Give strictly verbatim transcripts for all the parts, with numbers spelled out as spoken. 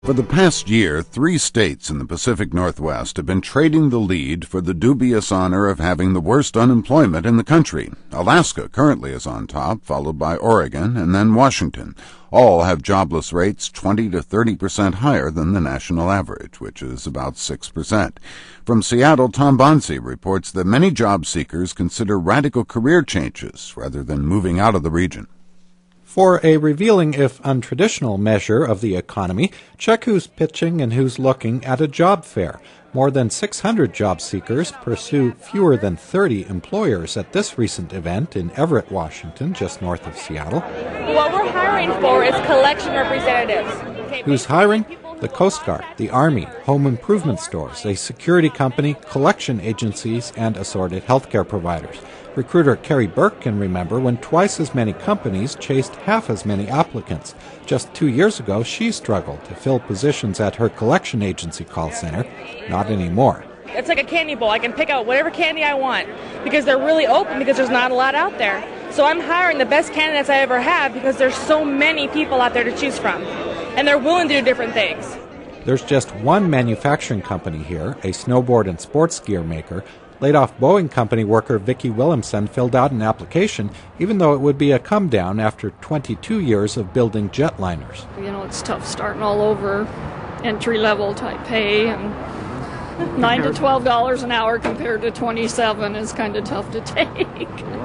For the past year, three states in the Pacific Northwest have been trading the lead for the dubious honor of having the worst unemployment in the country. Alaska currently is on top, followed by Oregon and then Washington. All have jobless rates twenty to thirty percent higher than the national average, which is about six percent. From Seattle, Tom Bonsi reports that many job seekers consider radical career changes rather than moving out of the region. For a revealing, if untraditional, measure of the economy, check who's pitching and who's looking at a job fair. More than six hundred job seekers pursue fewer than thirty employers at this recent event in Everett, Washington, just north of Seattle. What we're hiring for is collection representatives. Who's hiring? The Coast Guard, the Army, home improvement stores, a security company, collection agencies, and assorted healthcare providers. Recruiter Carrie Burke can remember when twice as many companies chased half as many applicants. Just two years ago, she struggled to fill positions at her collection agency call center. Not anymore. It's like a candy bowl. I can pick out whatever candy I want because they're really open because there's not a lot out there. So I'm hiring the best candidates I ever have because there's so many people out there to choose from. And they're willing to do different things. There's just one manufacturing company here, a snowboard and sports gear maker. Laid-off Boeing company worker Vicki Williamson filled out an application, even though it would be a come-down after twenty-two years of building jetliners. You know, it's tough starting all over, entry-level type pay, and nine to twelve dollars an hour compared to twenty-seven is kind of tough to take.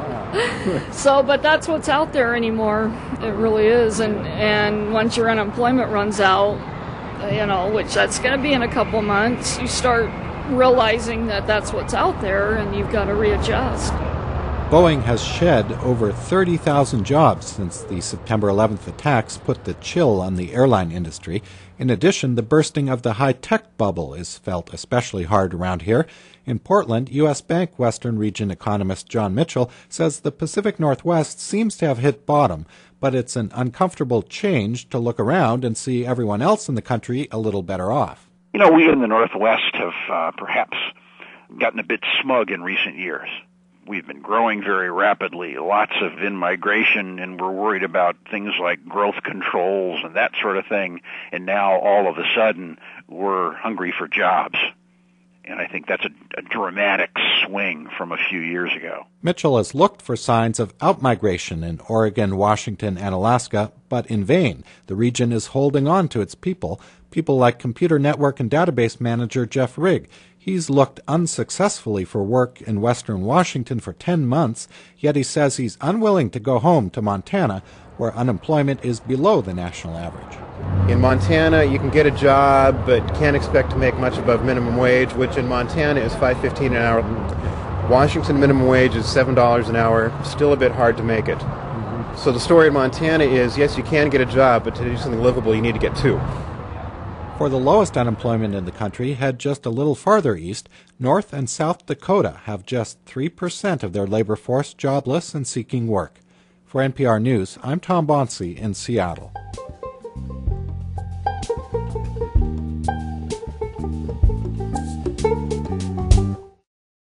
So, but that's what's out there anymore. It really is, and and once your unemployment runs out, you know, which that's going to be in a couple months, you start realizing that that's what's out there and you've got to readjust. Boeing has shed over thirty thousand jobs since the September eleventh attacks put the chill on the airline industry. In addition, the bursting of the high-tech bubble is felt especially hard around here. In Portland, U S. Bank Western Region economist John Mitchell says the Pacific Northwest seems to have hit bottom, but it's an uncomfortable change to look around and see everyone else in the country a little better off. You know, we in the Northwest have uh, perhaps gotten a bit smug in recent years. We've been growing very rapidly, lots of in-migration, and we're worried about things like growth controls and that sort of thing. And now, all of a sudden, we're hungry for jobs. And I think that's a, a dramatic swing from a few years ago. Mitchell has looked for signs of outmigration in Oregon, Washington, and Alaska, but in vain. The region is holding on to its people, people like computer network and database manager Jeff Rigg. He's looked unsuccessfully for work in western Washington for ten months, yet he says he's unwilling to go home to Montana, where unemployment is below the national average. In Montana, you can get a job, but can't expect to make much above minimum wage, which in Montana is five dollars and fifteen cents an hour. Washington minimum wage is seven dollars an hour. Still a bit hard to make it. Mm-hmm. So the story in Montana is, yes, you can get a job, but to do something livable, you need to get two. For the lowest unemployment in the country, head just a little farther east. North and South Dakota have just three percent of their labor force jobless and seeking work. For N P R News, I'm Tom Bonsi in Seattle.